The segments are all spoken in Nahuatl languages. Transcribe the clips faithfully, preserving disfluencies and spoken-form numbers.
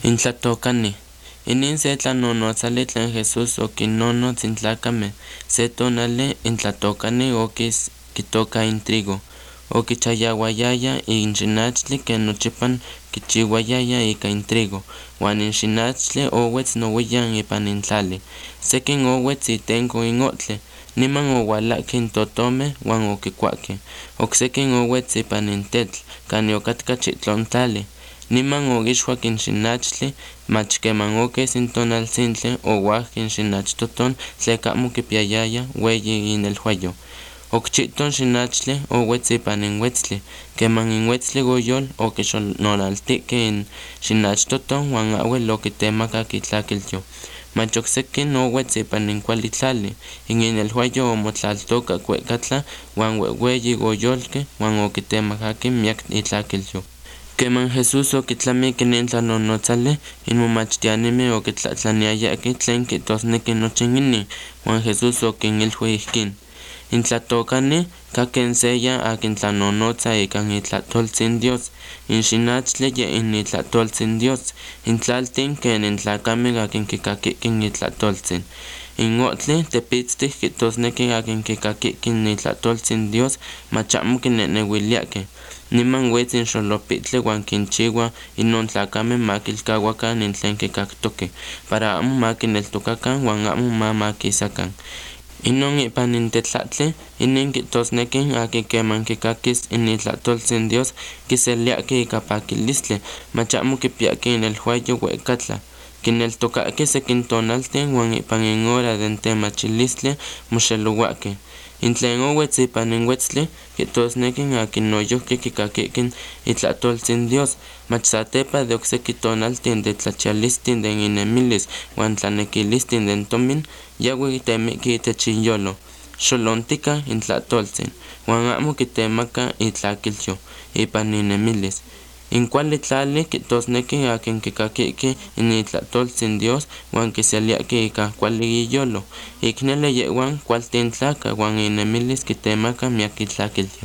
Intlatokani. Inin se tlanonotzali tlen Jesús okinnonotz intlakame. Se tonali intlatokani okis kitoka intrigo. Okichayawayaya inxinachtli ken nochipan kichiwayaya ika intrigo. Uan inxinachtli owetz nowiyan ipan intlali. Sekin owetz itenko in otli. Niman owalahkeh intotomeh uan okikuahkeh. Oksekin owetz ipan intetl kani okatka chitlontali. Niman okixuak in xinachtli, mach keman okis in tonaltzintli owahki in xinachtoton tleka amo kipiayaya weyi inelhuayo. Okchihton xinachtli owetz ipan in wetztli. Keman in wetztli oyol okixononaltihkeh in xinachtoton uan ahwel okitemakak itlakilyo. Mach oksekin owetz ipan in kuali tlali. In inelhuayo omotlaltoka kuehkatla uan wehweyi oyolkeh uan okitemakakeh miak itlakilyo. Keman Jesús okitlamik inin tlanonotzali, in momachtianimeh okitlatlaniayahkeh tlen kihtosneki nochi inin, uan Jesús okinmilhui ihkin: Intlatokani kakeh seya akin tlanonotza ika itlahtoltzin Dios. In xinachtli ye in itlahtoltzin Dios. In tlaltin ken in tlakameh akin kikakihkeh itlahtoltzin. In otli tepitztih kihtosneki akin kikakihkeh itlahtoltzin Dios mach amo kinenewiliakeh. Niman wetz in xolopitli uan kinchiwa inon tlakameh ma kilkawakan in tlen kikaktokeh, para amo ma kineltokakan uan amo ma makisakan. Inon ipan in tetlahtli, inin kihtosneki akin keman kikakis in itlahtoltzin Dios kiseliahki ika pakilistli, mach amo kipiahki inelhuayo wehkatla. Kineltokahkeh sekin tonaltin uan ipan in hora den temachilistli moxelowahkeh. In tlen owetz ipan in wetztli kihtosneki akin noyohki kikakihkeh itlahtoltzin Dios, mach satepa de okseki tonaltin de tlachialistin de inemilis uan tlanekilistin den tomin, yaui temiki itech inyolo. Xolontika in tlahtoltzin, uan amo kitemaka itlakilyo ipan inemilis. In kuali tlali kihtosneki akin kikakihkeh in itlahtoltzin Dios uan kiseliahki ika kuali iyolo. Ik neli yehwan kualtin tlakah uan inemilis kitemaka miak itlakilyo.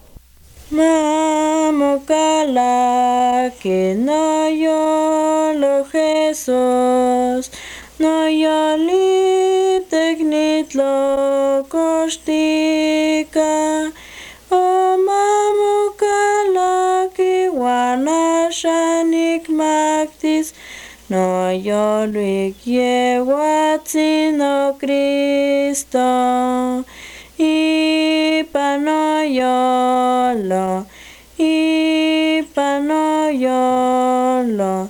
Ma mokalaki noyolo Jesús, noyolitek nitlokoxtika. O ma mokalaki uan axan nikmaktis, noyolo ik Yehuatzin o Cristo. Ipan noyolo, ipan noyolo,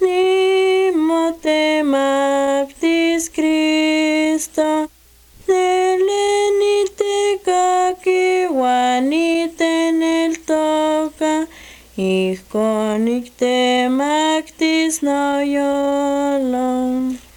nimotemaktis Cristo. Nele nitekaki uan niteneltoka, ihkon niktemaktis noyolo.